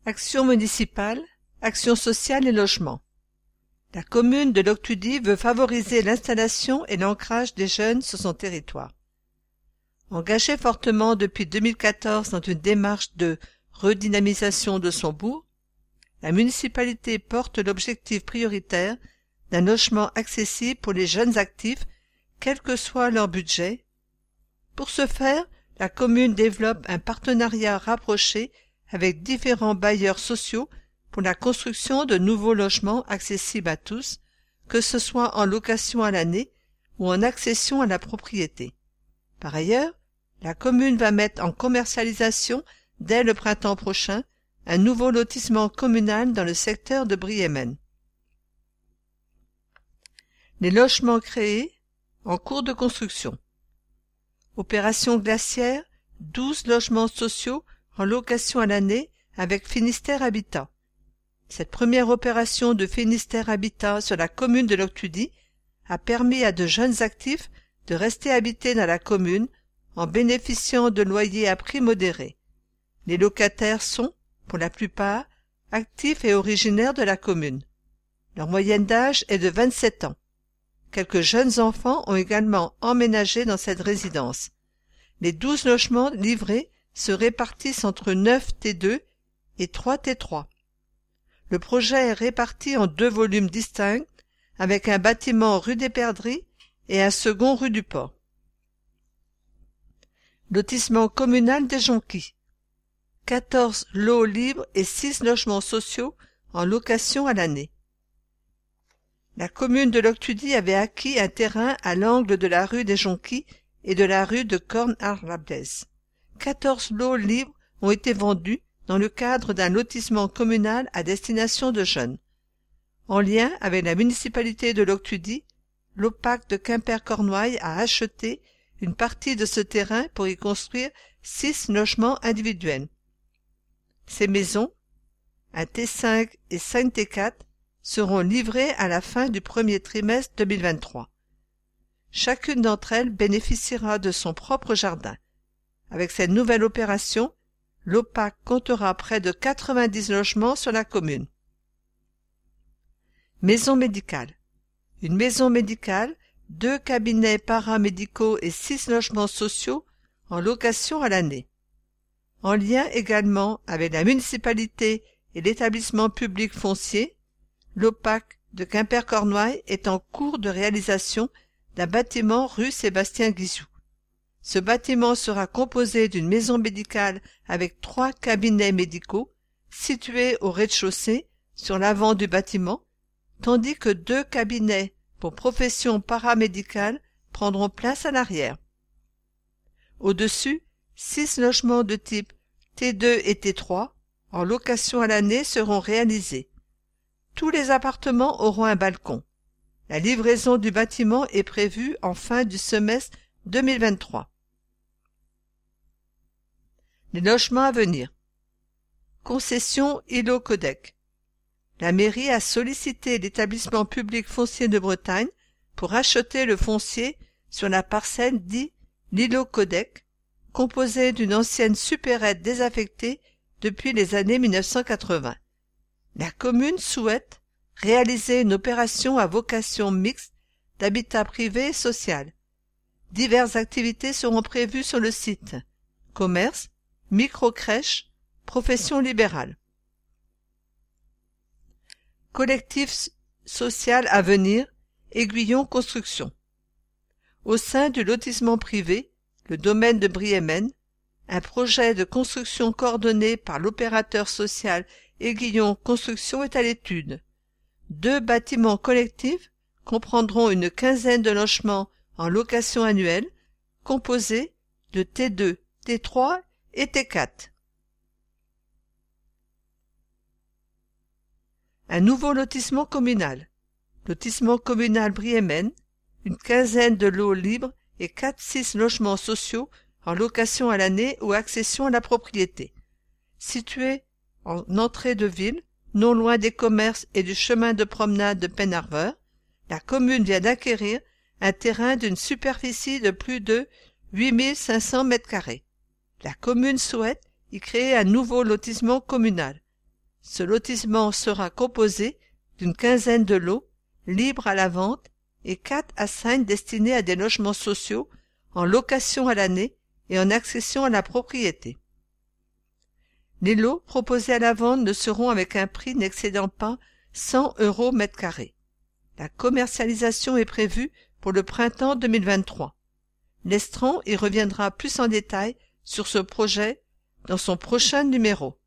Action municipale, action sociale et logement. La commune de Loctudy veut favoriser l'installation et l'ancrage des jeunes sur son territoire. Engagée fortement depuis 2014 dans une démarche de redynamisation de son bourg, la municipalité porte l'objectif prioritaire d'un logement accessible pour les jeunes actifs, quel que soit leur budget. Pour ce faire, la commune développe un partenariat rapproché avec différents bailleurs sociaux pour la construction de nouveaux logements accessibles à tous, que ce soit en location à l'année ou en accession à la propriété. Par ailleurs, la commune va mettre en commercialisation, dès le printemps prochain, un nouveau lotissement communal dans le secteur de Briemene. Les logements créés, en cours de construction. Opération glaciaire, 12 logements sociaux en location à l'année avec Finistère Habitat. Cette première opération de Finistère Habitat sur la commune de Loctudy a permis à de jeunes actifs de rester habités dans la commune en bénéficiant de loyers à prix modéré. Les locataires sont, pour la plupart, actifs et originaires de la commune. Leur moyenne d'âge est de 27 ans. Quelques jeunes enfants ont également emménagé dans cette résidence. Les 12 logements livrés se répartissent entre 9 T2 et 3 T3. Le projet est réparti en 2 volumes distincts, avec un bâtiment rue des Perdrix et un second rue du Port. Lotissement communal des Jonquilles. 14 lots libres et 6 logements sociaux en location à l'année. La commune de Loctudy avait acquis un terrain à l'angle de la rue des Jonquilles et de la rue de Corne-à-la-Blaise. 14 lots libres ont été vendus dans le cadre d'un lotissement communal à destination de jeunes. En lien avec la municipalité de Loctudy, l'OPAC de Quimper-Cornouailles a acheté une partie de ce terrain pour y construire 6 logements individuels. Ces maisons, un T5 et 5 T4, seront livrées à la fin du premier trimestre 2023. Chacune d'entre elles bénéficiera de son propre jardin. Avec cette nouvelle opération, l'OPAC comptera près de 90 logements sur la commune. Maison médicale. Une maison médicale, 2 cabinets paramédicaux et 6 logements sociaux en location à l'année. En lien également avec la municipalité et l'établissement public foncier, l'OPAC de Quimper-Cornouailles est en cours de réalisation d'un bâtiment rue Sébastien-Guizou. Ce bâtiment sera composé d'une maison médicale avec 3 cabinets médicaux situés au rez-de-chaussée sur l'avant du bâtiment, tandis que 2 cabinets pour profession paramédicale prendront place à l'arrière. Au-dessus, 6 logements de type T2 et T3 en location à l'année seront réalisés. Tous les appartements auront un balcon. La livraison du bâtiment est prévue en fin du semestre 2023. Les logements à venir. Concession Îlot-Codec. La mairie a sollicité l'établissement public foncier de Bretagne pour acheter le foncier sur la parcelle dit l'Îlot-Codec, composée d'une ancienne supérette désaffectée depuis les années 1980. La commune souhaite réaliser une opération à vocation mixte d'habitat privé et social. Diverses activités seront prévues sur le site. Commerce, micro-crèche, profession libérale. Collectif social à venir, Aiguillon Construction. Au sein du lotissement privé, le domaine de Briemene, un projet de construction coordonné par l'opérateur social Aiguillon Construction est à l'étude. 2 bâtiments collectifs comprendront une quinzaine de logements en location annuelle, composés de T2, T3 et T4. Un nouveau lotissement communal. Lotissement communal Briemene, une quinzaine de lots libres et 4-6 logements sociaux en location à l'année ou accession à la propriété. Situé en entrée de ville, non loin des commerces et du chemin de promenade de Penarveur, la commune vient d'acquérir un terrain d'une superficie de plus de 8500 m². La commune souhaite y créer un nouveau lotissement communal. Ce lotissement sera composé d'une quinzaine de lots libres à la vente et 4 à 5 destinés à des logements sociaux en location à l'année et en accession à la propriété. Les lots proposés à la vente ne seront avec un prix n'excédant pas 100 € mètre carré. La commercialisation est prévue pour le printemps 2023. L'Estran y reviendra plus en détail sur ce projet dans son prochain numéro.